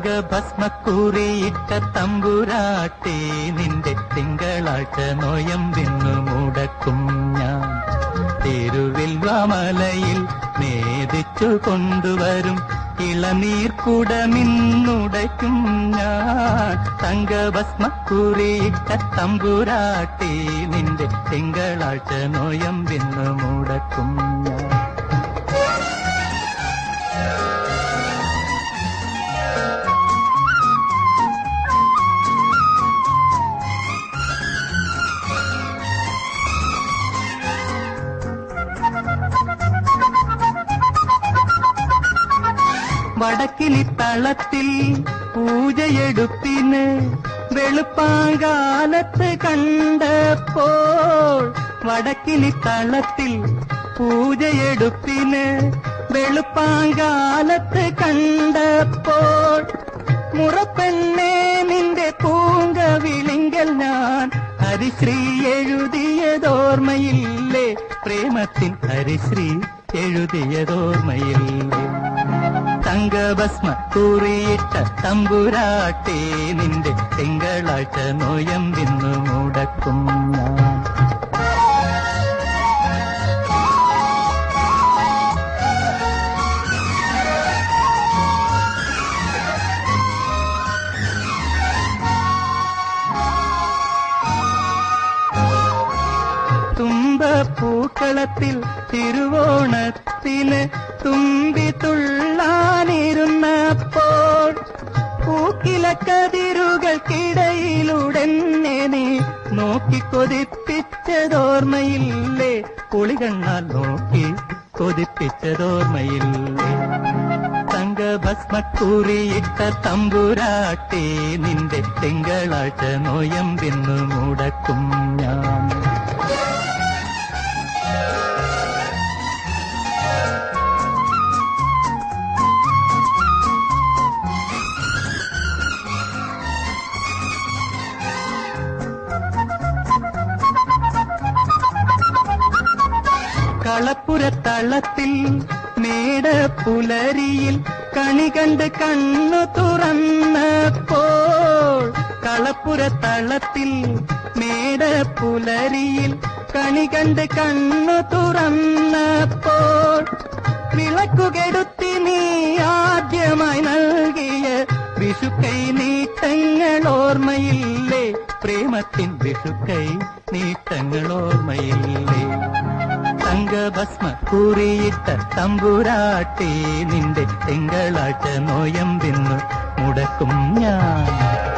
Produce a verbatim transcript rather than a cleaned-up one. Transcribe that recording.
തങ്കഭസ്മക്കുറിയിട്ട തമ്പുരാട്ടി നിന്റെ തിങ്കളാഴ്ച നോയമ്പിന്നു മുടക്കും ഞാൻ. തിരുവിൽവാമലയിൽ നേദിച്ചു കൊണ്ടുവരും ഇളനീർക്കുടമിന്നുടയ്ക്കും ഞാൻ. തങ്കഭസ്മക്കുറിയിട്ട തമ്പുരാട്ടി നിന്റെ തിങ്കളാഴ്ച നോയമ്പിന്നു മുടക്കും ഞാൻ. വടക്കിലി തളത്തിൽ പൂജയെടുപ്പിന് വെളുപ്പാങ്കാലത്ത് കണ്ടപ്പോൾ, വടക്കിലി തളത്തിൽ പൂജയെടുപ്പിന് വെളുപ്പാങ്കാലത്ത് കണ്ടപ്പോൾ, മുറപ്പെണ്ണേ നിന്റെ പൂങ്കവിളിങ്കൽ ഞാൻ ഹരിശ്രീ എഴുതിയതോർമ്മയില്ലേ, പ്രേമത്തിൻ ഹരിശ്രീ എഴുതിയതോർമ്മയില്ലേ. തങ്കഭസ്മക്കുറിയിട്ട തമ്പുരാട്ടി നിന്റെ തിങ്കളാഴ്ച നോയമ്പിന്നു മുടക്കും ഞാൻ. തുമ്പപ്പൂക്കളത്തിൽ തിരുവോണത്തിന് തുമ്പി തുള്ളാനിരുന്നപ്പോൾ, പൂക്കിലക്കതിരുകൾക്കിടയിലൂടെന്നെ നീ നോക്കി കൊതിപ്പിച്ചതോർമ്മയില്ലേ, കുളികണ്ണാൽ നോക്കി കൊതിപ്പിച്ചതോർമ്മയില്ലേ. തങ്കഭസ്മക്കുറിയിട്ട തമ്പുരാട്ടി നിന്റെ തിങ്കളാഴ്ച നോയമ്പിന്നു മുടക്കും ഞാൻ. കളപ്പുരത്തളത്തിൽ മേടപ്പുലരിയിൽ കണി കണ്ട് കണ്ണു തുറന്നപ്പോൾ, കളപ്പുരത്തളത്തിൽ മേടപ്പുലരിയിൽ കണി കണ്ട് കണ്ണു തുറന്നപ്പോൾ, വിളക്കുകെടുത്തി നീ ആദ്യമായി നൽകിയ വിഷുക്കൈ നീട്ടങ്ങൾ ഓർമ്മയില്ലേ, പ്രേമത്തിൻ വിഷുക്കൈ നീട്ടങ്ങൾ ഓർമ്മയില്ലേ. തങ്കഭസ്മക്കുറിയിട്ട തമ്പുരാട്ടി നിന്റെ തിങ്കളാഴ്ച നോയമ്പിന്നു മുടക്കും ഞാൻ.